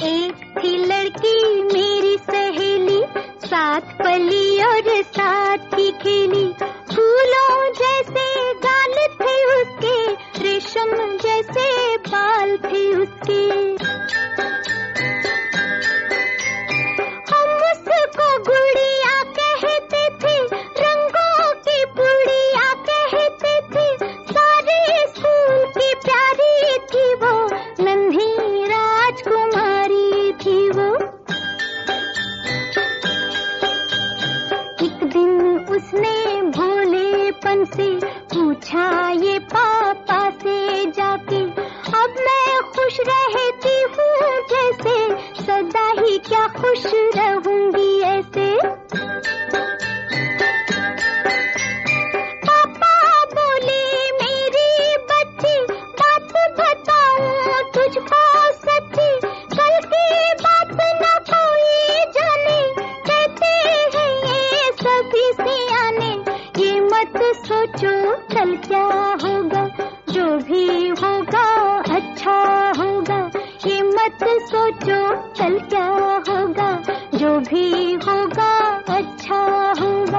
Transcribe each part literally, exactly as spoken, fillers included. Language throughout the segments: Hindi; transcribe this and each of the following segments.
एक थी लड़की मेरी सहेली, साथ पली और साथ ही खेली। फूलों जैसे गाल थे उसके, रेशम जैसे बाल थे उसके। हम उसको गुड़िया कहते थे, रंगों की पुड़िया कहते थे। सारे स्कूल की प्यारी थी वो, नन्ही राजकुमारी थी वो। एक दिन उसने भोलेपन से पूछा ये पापा से जाके, अब मैं खुश रहती हूँ जैसे, सदा ही क्या खुश रहूंगी ऐसे। पापा बोले मेरी बच्ची, बात बताऊं तुझको सच्ची, कल की बात न कोई जाने, कहते हैं ये सभी सियाने। ये मत सोचो कल क्या होगा, जो भी होगा अच्छा होगा। ये मत सोचो कल क्या होगा, जो भी होगा अच्छा होगा।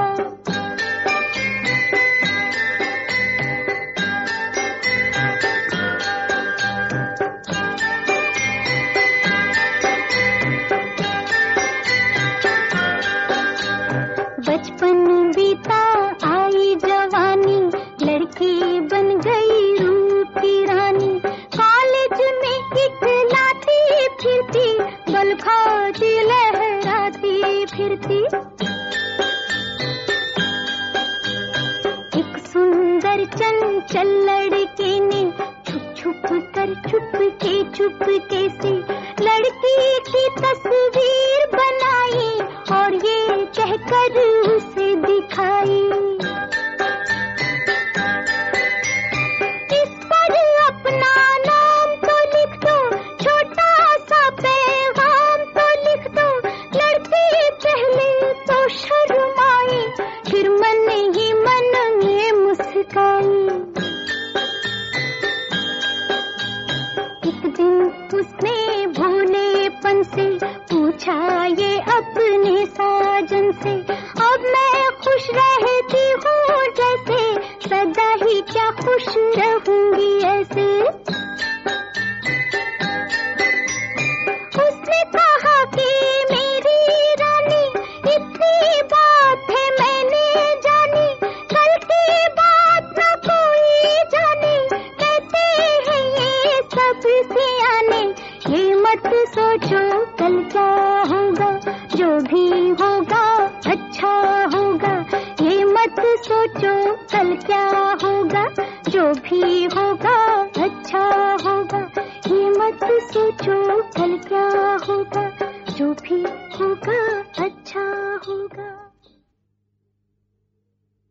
बचपन बीता आई जवानी, लड़की बन गई रूप की रानी। कॉलेज में इकलाती फिरती, बल खाती लहराती फिरती। एक सुंदर चंचल लड़के ने छुप छुप कर चुपके चुपके से लड़की की तस्वीर बनाई, और ये कहकर उसे दिखाई। इस पर अपना नाम तो लिख दो, छोटा सा पैगाम तो लिख दो। लड़की पहले तो शर्माई, फिर मन ही मन में मुस्काई। एक दिन उसने भोलेपन से पूछा ये अपने साजन से, अब मैं खुश रहती हूँ जैसे, सदा ही क्या खुश रहूंगी ऐसे। उसने कहा कि मेरी रानी, इतनी बात है मैंने जानी, कल की बात न कोई जाने, कहते हैं ये सब सियाने। ये मत सोचो कल क्या होगा, जो भी होगा अच्छा होगा। ये मत सोचो कल क्या होगा, जो भी होगा अच्छा होगा। ये मत सोचो कल क्या होगा, जो भी होगा